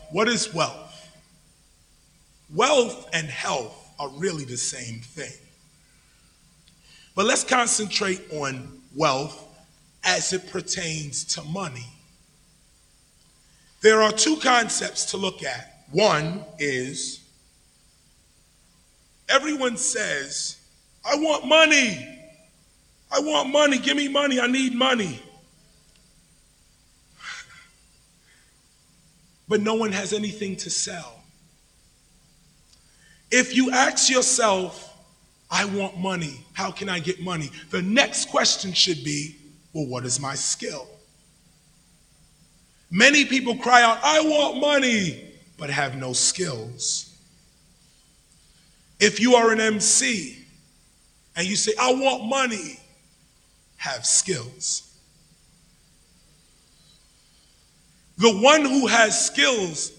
What is wealth? Wealth and health are really the same thing. But let's concentrate on wealth as it pertains to money. There are two concepts to look at. One is everyone says, I want money. I want money. Give me money. I need money. But no one has anything to sell. If you ask yourself, I want money, how can I get money? The next question should be, well, what is my skill? Many people cry out, I want money, but have no skills. If you are an MC and you say, I want money, have skills. The one who has skills